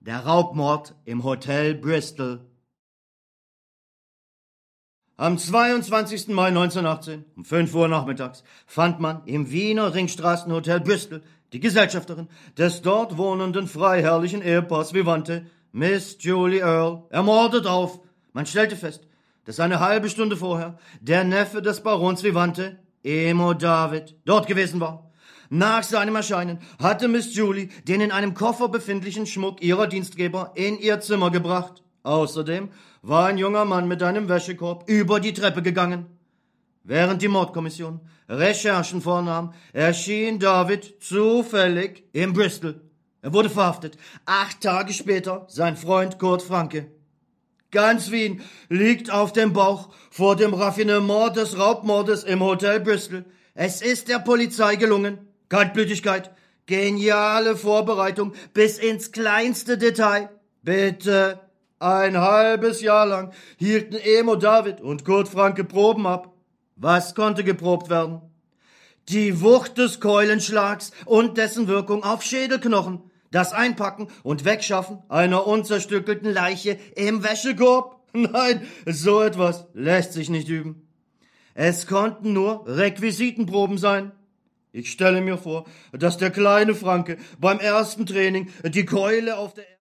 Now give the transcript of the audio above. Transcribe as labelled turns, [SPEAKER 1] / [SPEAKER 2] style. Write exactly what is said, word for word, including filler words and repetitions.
[SPEAKER 1] Der Raubmord im Hotel Bristol. Am zweiundzwanzigsten Mai neunzehnhundertachtzehn um fünf Uhr nachmittags fand man im Wiener Ringstraßenhotel Bristol die Gesellschafterin des dort wohnenden freiherrlichen Ehepaars Vivante, Miss Julie Earle, ermordet auf. Man stellte fest, dass eine halbe Stunde vorher der Neffe des Barons Vivante, Emo David, dort gewesen war. Nach seinem Erscheinen hatte Miss Julie den in einem Koffer befindlichen Schmuck ihrer Dienstgeber in ihr Zimmer gebracht. Außerdem war ein junger Mann mit einem Wäschekorb über die Treppe gegangen. Während die Mordkommission Recherchen vornahm, erschien David zufällig in Bristol. Er wurde verhaftet. Acht Tage später sein Freund Kurt Franke. Ganz Wien liegt auf dem Bauch vor dem Raffinement des Raubmordes im Hotel Bristol. Es ist der Polizei gelungen. Kaltblütigkeit, geniale Vorbereitung bis ins kleinste Detail. Bitte, ein halbes Jahr lang hielten Emo David und Kurt Franke Proben ab. Was konnte geprobt werden? Die Wucht des Keulenschlags und dessen Wirkung auf Schädelknochen. Das Einpacken und Wegschaffen einer unzerstückelten Leiche im Wäschekorb. Nein, so etwas lässt sich nicht üben. Es konnten nur Requisitenproben sein. Ich stelle mir vor, dass der kleine Franke beim ersten Training die Keule auf der